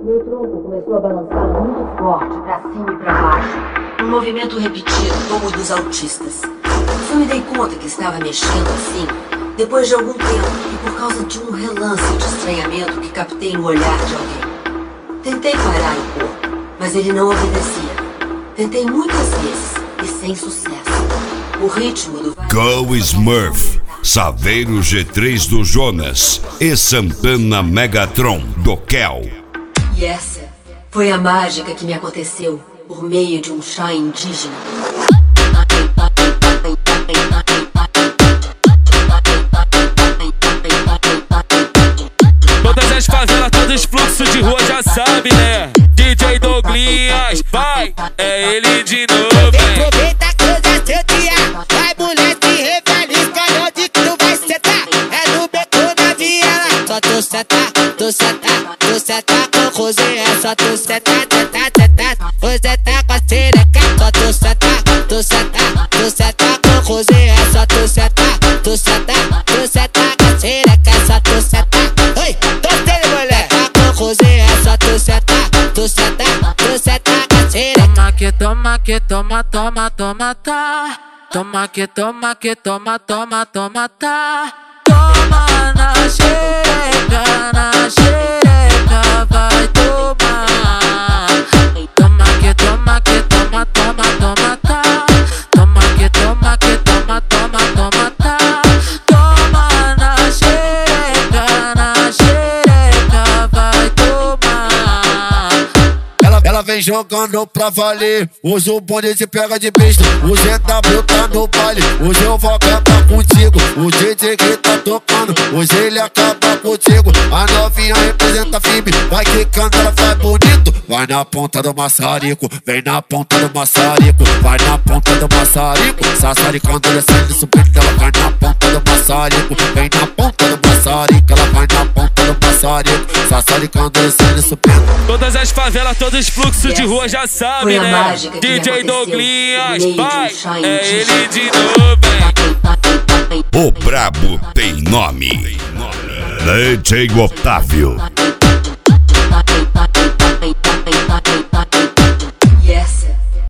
Meu tronco começou a balançar muito forte, pra cima e pra baixo. Um movimento repetido, como o dos autistas. Só me dei conta que estava mexendo assim depois de algum tempo e por causa de um relance de estranhamento que captei no olhar de alguém. Tentei parar o corpo, mas ele não obedecia. Tentei muitas vezes e sem sucesso. O ritmo do... Go Smurf, Saveiro G3 do Jonas e Santana Megatron do Kel. E essa foi a mágica que me aconteceu por meio de um chá indígena. Todas as favelas, todos os fluxos de rua já sabe, né? DJ Douglinhas, vai, é ele de novo, hein? Aproveita que hoje é seu dia. Vai, mulher, se revela, escolhe onde que tu vai sentar. É no beco da viela. Só tu sentar, tu sentar, tu sentar com Rosinha. Só tu sentar, sentar, sentar. Você tá com a xereca. Só tu sentar, tu sentar, tu sentar com Rosinha. Só tu sentar, tu sentar, tu sentar com a xereca. Só tu sentar. Oi, tô tendo, mulher. Com Rosinha. Só tu sentar, tu sentar, tu sentar com a xereca. Toma que toma, toma, toma, tá. Toma que toma, que toma, toma, toma, tá. Toma na xereca, vai tomar. Toma que toma, que toma, toma, toma, tá. Toma que toma, que toma, toma, toma, tá. Toma na xereca, vai tomar. Ela vem jogando pra valer. Hoje o bonde te pega de besta. O GW tá no baile. Hoje eu vou acabar contigo. O DJ que tá tocando, hoje ele acaba contigo. A novinha representa a FIB. Vai quicando, ela vai bonito. Vai na ponta do maçarico. Vem na ponta do maçarico. Vai na ponta do maçarico. Sassaricando, descendo, subindo. Ela vai na ponta do maçarico. Vem na ponta do maçarico. Ela vai na ponta do maçarico. Sassaricando, descendo, subindo. Todas as favelas, todos os fluxos de rua já sabe, né? DJ Douglinhas, vai, é ele de novo, hein? O brabo tem nome. DJ Otávio.